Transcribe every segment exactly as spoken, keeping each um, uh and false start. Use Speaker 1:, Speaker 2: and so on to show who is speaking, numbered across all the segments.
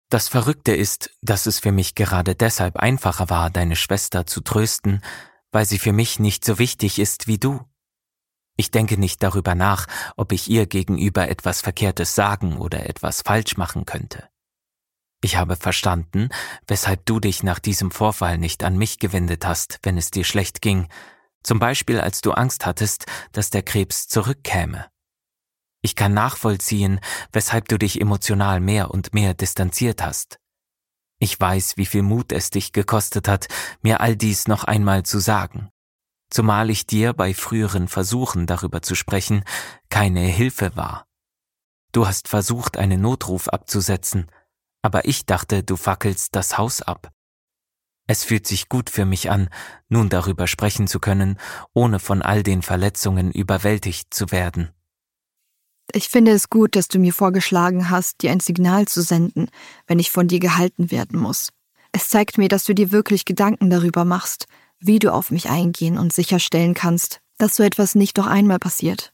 Speaker 1: Das Verrückte ist, dass es für mich gerade deshalb einfacher war, deine Schwester zu trösten, weil sie für mich nicht so wichtig ist wie du. Ich denke nicht darüber nach, ob ich ihr gegenüber etwas Verkehrtes sagen oder etwas falsch machen könnte. Ich habe verstanden, weshalb du dich nach diesem Vorfall nicht an mich gewendet hast, wenn es dir schlecht ging, zum Beispiel als du Angst hattest, dass der Krebs zurückkäme. Ich kann nachvollziehen, weshalb du dich emotional mehr und mehr distanziert hast. Ich weiß, wie viel Mut es dich gekostet hat, mir all dies noch einmal zu sagen. Zumal ich dir bei früheren Versuchen darüber zu sprechen keine Hilfe war. Du hast versucht, einen Notruf abzusetzen, aber ich dachte, du fackelst das Haus ab. Es fühlt sich gut für mich an, nun darüber sprechen zu können, ohne von all den Verletzungen überwältigt zu werden.
Speaker 2: Ich finde es gut, dass du mir vorgeschlagen hast, dir ein Signal zu senden, wenn ich von dir gehalten werden muss. Es zeigt mir, dass du dir wirklich Gedanken darüber machst, wie du auf mich eingehen und sicherstellen kannst, dass so etwas nicht noch einmal passiert.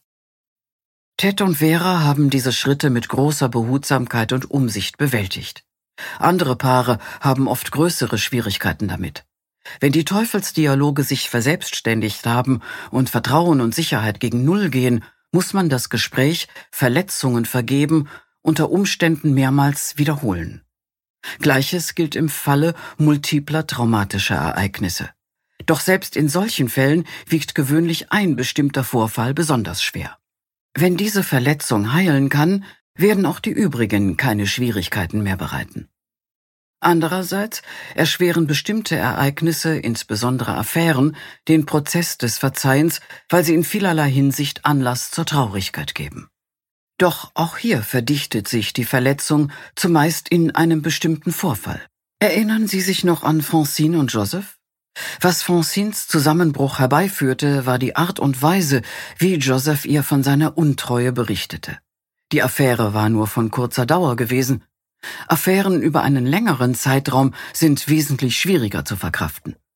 Speaker 3: Ted und Vera haben diese Schritte mit großer Behutsamkeit und Umsicht bewältigt. Andere Paare haben oft größere Schwierigkeiten damit. Wenn die Teufelsdialoge sich verselbstständigt haben und Vertrauen und Sicherheit gegen Null gehen, muss man das Gespräch, Verletzungen vergeben, unter Umständen mehrmals wiederholen. Gleiches gilt im Falle multipler traumatischer Ereignisse. Doch selbst in solchen Fällen wiegt gewöhnlich ein bestimmter Vorfall besonders schwer. Wenn diese Verletzung heilen kann, werden auch die übrigen keine Schwierigkeiten mehr bereiten. Andererseits erschweren bestimmte Ereignisse, insbesondere Affären, den Prozess des Verzeihens, weil sie in vielerlei Hinsicht Anlass zur Traurigkeit geben. Doch auch hier verdichtet sich die Verletzung zumeist in einem bestimmten Vorfall. Erinnern Sie sich noch an Francine und Joseph? Was Francines Zusammenbruch herbeiführte, war die Art und Weise, wie Joseph ihr von seiner Untreue berichtete. Die Affäre war nur von kurzer Dauer gewesen. Affären über einen längeren Zeitraum sind wesentlich schwieriger zu verkraften.